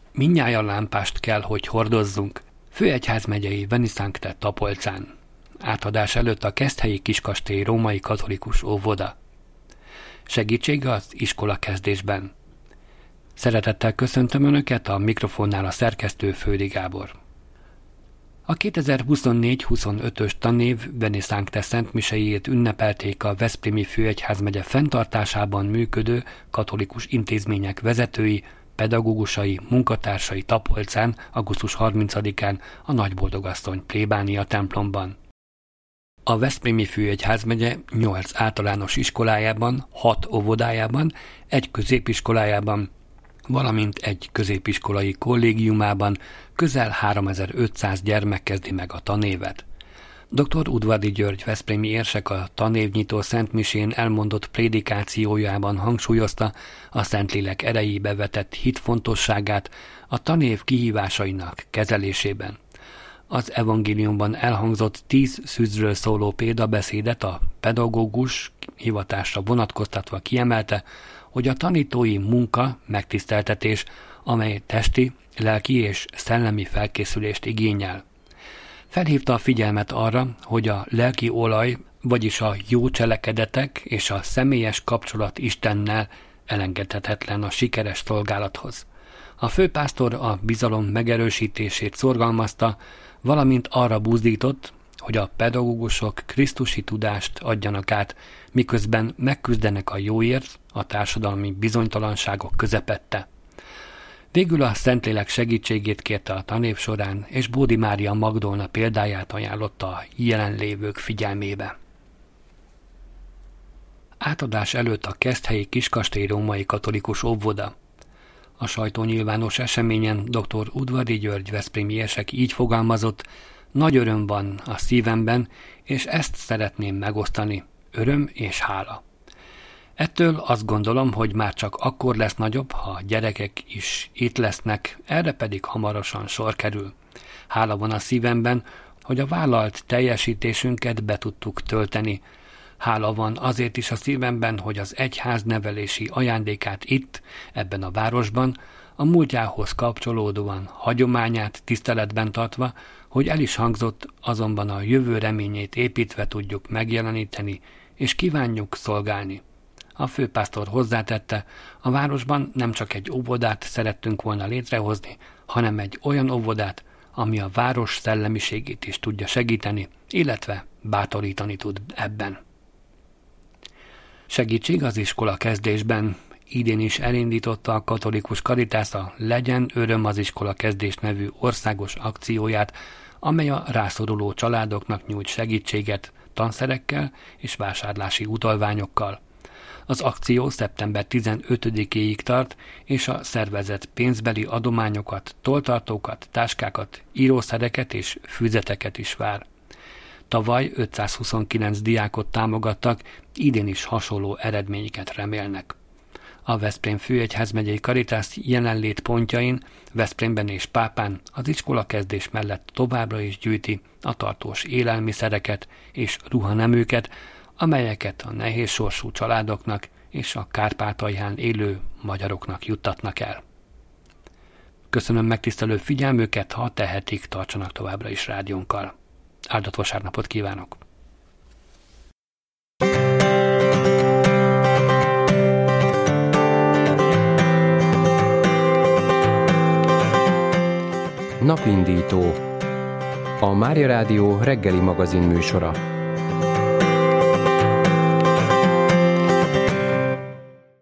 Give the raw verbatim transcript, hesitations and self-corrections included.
Mindnyájan lámpást kell, hogy hordozzunk. Főegyházmegyei Venisancte Tapolcán. Átadás előtt a Keszthelyi Kiskastély Római Katolikus Óvoda. Segítség az iskola kezdésben. Szeretettel köszöntöm Önöket, a mikrofonnál a szerkesztő Földi Gábor. A kétezer-huszonnégy huszonötös tanév Venisancte szentmisejét ünnepelték a Veszprémi Főegyházmegye fenntartásában működő katolikus intézmények vezetői, pedagógusai, munkatársai Tapolcán augusztus harmincadikán a Nagyboldogasszony plébánia templomban. A Veszprémi Főegyházmegye nyolc általános iskolájában, hat óvodájában, egy középiskolájában, valamint egy középiskolai kollégiumában közel háromezer-ötszáz gyermek kezdi meg a tanévet. doktor Udvardi György veszprémi érsek a tanévnyitó szentmisén elmondott prédikációjában hangsúlyozta a Szentlélek erejébe vetett hit fontosságát a tanév kihívásainak kezelésében. Az evangéliumban elhangzott tíz szűzről szóló példabeszédet a pedagógus hivatásra vonatkoztatva kiemelte, hogy a tanítói munka megtiszteltetés, amely testi, lelki és szellemi felkészülést igényel. Felhívta a figyelmet arra, hogy a lelki olaj, vagyis a jó cselekedetek és a személyes kapcsolat Istennel elengedhetetlen a sikeres szolgálathoz. A főpásztor a bizalom megerősítését szorgalmazta, valamint arra buzdított, hogy a pedagógusok krisztusi tudást adjanak át, miközben megküzdenek a jóért, a társadalmi bizonytalanságok közepette. Végül a Szentlélek segítségét kérte a tanév során, és Bódi Mária Magdolna példáját ajánlotta a jelenlévők figyelmébe. Átadás előtt a Keszthelyi Kiskastély Római Katolikus Óvoda. A sajtónyilvános eseményen doktor Udvardi György veszprémi érsek így fogalmazott: nagy öröm van a szívemben, és ezt szeretném megosztani, öröm és hála. Ettől azt gondolom, hogy már csak akkor lesz nagyobb, ha a gyerekek is itt lesznek, erre pedig hamarosan sor kerül. Hála van a szívemben, hogy a vállalt teljesítésünket be tudtuk tölteni. Hála van azért is a szívemben, hogy az egyház nevelési ajándékát itt, ebben a városban, a múltjához kapcsolódóan hagyományát tiszteletben tartva, hogy el is hangzott, azonban a jövő reményét építve tudjuk megjeleníteni, és kívánjuk szolgálni. A főpásztor hozzátette, a városban nem csak egy óvodát szerettünk volna létrehozni, hanem egy olyan óvodát, ami a város szellemiségét is tudja segíteni, illetve bátorítani tud ebben. Segítség az iskola kezdésben. Idén is elindította a Katolikus Caritas a Legyen öröm az iskola kezdés nevű országos akcióját, amely a rászoruló családoknak nyújt segítséget tanszerekkel és vásárlási utalványokkal. Az akció szeptember tizenötödikéig tart, és a szervezet pénzbeli adományokat, tolltartókat, táskákat, írószereket és füzeteket is vár. Tavaly ötszázhuszonkilenc diákot támogattak, idén is hasonló eredményeket remélnek. A Veszprém Főegyházmegyei Caritas jelenlét pontjain, Veszprémben és Pápán az iskolakezdés mellett továbbra is gyűjti a tartós élelmiszereket és ruhaneműket, amelyeket a nehéz sorsú családoknak és a Kárpátalján élő magyaroknak juttatnak el. Köszönöm megtisztelő figyelmüket, ha tehetik, tartsanak továbbra is rádiónkkal. Áldott vasárnapot kívánok! Napindító. A Mária Rádió reggeli magazin műsora.